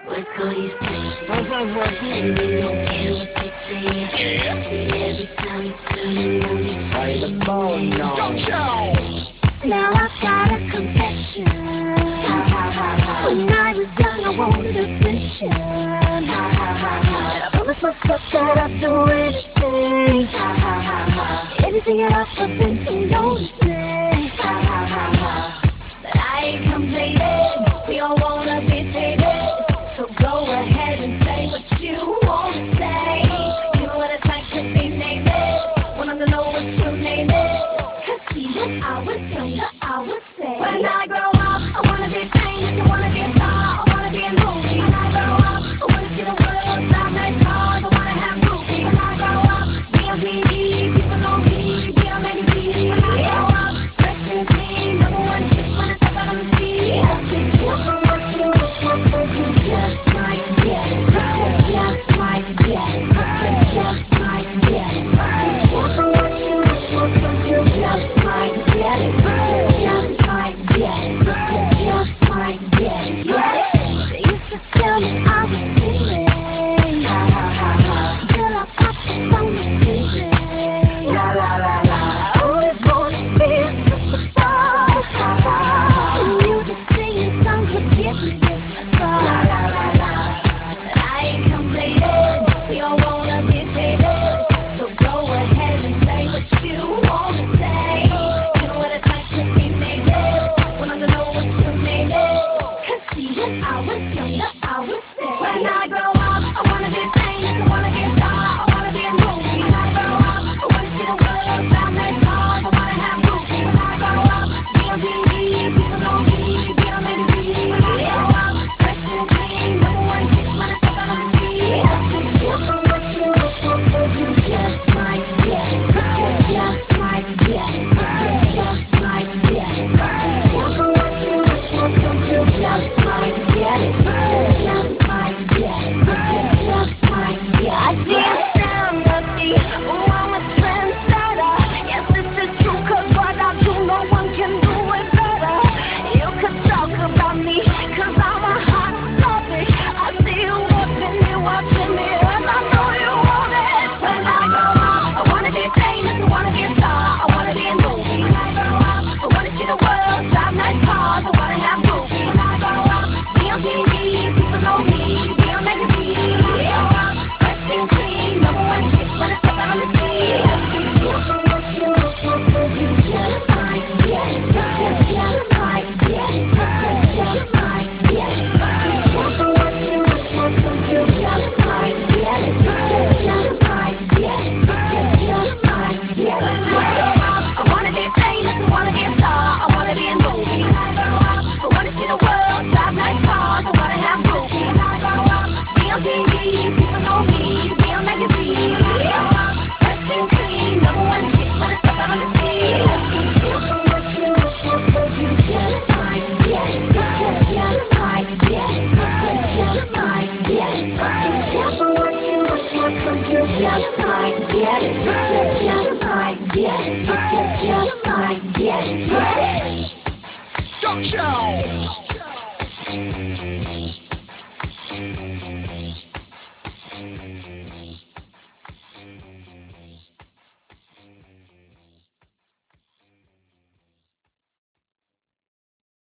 West Coast Texas. And you don't care what they say. Every time you turn around, you say the bone. Now I've got a confession. When I was young, I wanted attention. I promised myself that I'd do anything. Anything at all for them to notice me. But I ain't complaining. We all wanna be famous. So go ahead and say what you wanna say. You know what it's like to be nameless. When I'm the lowest, your name is. Cause see, when I was younger, I would say, when I grow up, I wanna be famous, I wanna be a star, I wanna be in movies. When I grow up, I wanna see the world, drive nice cars, I wanna have movies. When I grow up, be on TV, people know me, be on magazine. When I grow up, fresh and clean, number one hit when I step out on the scene. I think you're from what you look for, cause you just might get it. You just might get it. You just might get it. You're from what you look for, cause you just might get it. You just might get it. You just might get it. They used to tell me I was failing. Till I popped up on the ceiling. I always wanted to be a superstar. Music, singing songs would get me this far. But I ain't complaining. We all wanna be famous. So go ahead and say what you wanna say. You know what it's like to be nameless. When I'm the lowest, your name is. Cause see, when I was younger, I would say, when I grow up, I wanna be famous, I wanna be a star, I wanna be in movies. When I grow up, I wanna see the world, drive nice cars, I wanna have movies. When I grow up, be on TV, people know me, be on magazine. When I grow up, fresh and clean, number one hit when I step out on the scene. I think you're from what you look for, cause you just might get it. You just might get it. You just might get it. You're from what you look for, cause you just might get it. You just might get it. You just might get it. I see you staring at me. Ooh, I'm a trendsetter. Yes, this is true, cause what I do, no one can do it better. You could talk about me, cause I'm a hot topic. I see you watching me, and I know you want it. When I grow up, I wanna be famous, I wanna be a star, I wanna be in movies. When I grow up, I wanna see the world, drive nice cars, I wanna have movies. When I grow up, be on TV, people know me, be on magazine. When I grow up, fresh and clean, number one hit when I step out on the scene. I think you're from what you look for, cause you just might get it. You just might get it. You just might get it. You're from what you look for, cause you just might get it. You just might get it. You just might get it. When I grow up, I wanna be famous, I wanna be a star, I wanna be in movies. When I grow up, I wanna see the world, drive nice cars, I wanna have movies. When I grow up, be on TV, people know me, be on magazine. When I grow up, fresh and clean, number one hit when I step out on the scene. I think you're from what you look for, cause you just might get it. You just might get it. You just might get it. I think you're from what you look for, cause you just might get it. You just might get it. You just might get it. Don't you?